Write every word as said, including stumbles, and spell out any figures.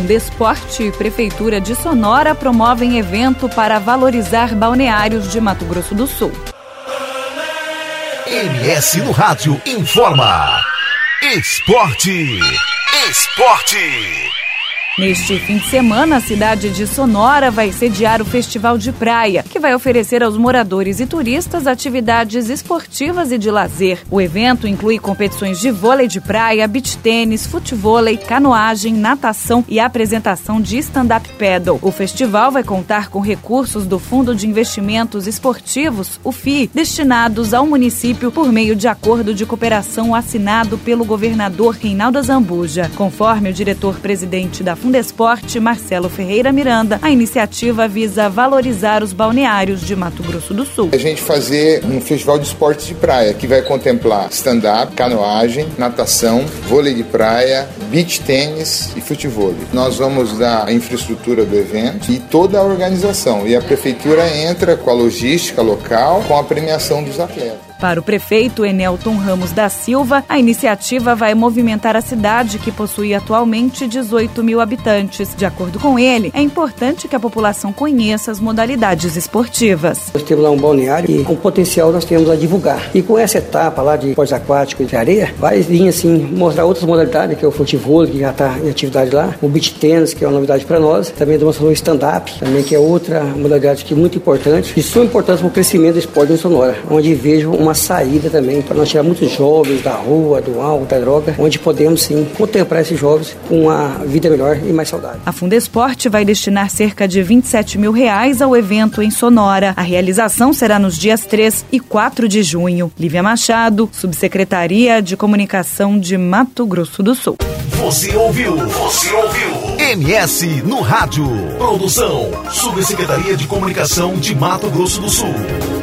Fundesporte e Prefeitura de Sonora promovem evento para valorizar balneários de Mato Grosso do Sul. M S no Rádio informa. Esporte. Esporte. Neste fim de semana, a cidade de Sonora vai sediar o Festival de Praia, que vai oferecer aos moradores e turistas atividades esportivas e de lazer. O evento inclui competições de vôlei de praia, beach tênis, futevôlei, canoagem, natação e apresentação de stand-up paddle. O festival vai contar com recursos do Fundo de Investimentos Esportivos, o F I, destinados ao município por meio de acordo de cooperação assinado pelo governador Reinaldo Azambuja. Conforme o diretor-presidente da Fundesporte, Marcelo Ferreira Miranda, a iniciativa visa valorizar os balneários de Mato Grosso do Sul. A gente fazer um festival de esportes de praia que vai contemplar stand-up, canoagem, natação, vôlei de praia, beach tênis e futevôlei. Nós vamos dar a infraestrutura do evento e toda a organização, e a prefeitura entra com a logística local, com a premiação dos atletas. Para o prefeito Enelton Ramos da Silva, a iniciativa vai movimentar a cidade, que possui atualmente dezoito mil habitantes. De acordo com ele, é importante que a população conheça as modalidades esportivas. Nós temos lá um balneário e com potencial nós temos a divulgar. E com essa etapa lá de esportes aquáticos e de areia, vai vir assim, mostrar outras modalidades, que é o futebol, que já está em atividade lá, o beach tennis, que é uma novidade para nós, também demonstrou o stand-up, também que é outra modalidade que é muito importante, e são importantes para o crescimento do esporte em Sonora, onde vejo uma saída também para nós tirar muitos jovens da rua, do álcool, da droga, onde podemos sim contemplar esses jovens com uma vida melhor e mais saudável. A Fundesporte vai destinar cerca de vinte e sete mil reais ao evento em Sonora. A realização será nos dias três e quatro de junho. Lívia Machado, Subsecretaria de Comunicação de Mato Grosso do Sul. Você ouviu? Você ouviu? M S no Rádio. Produção, Subsecretaria de Comunicação de Mato Grosso do Sul.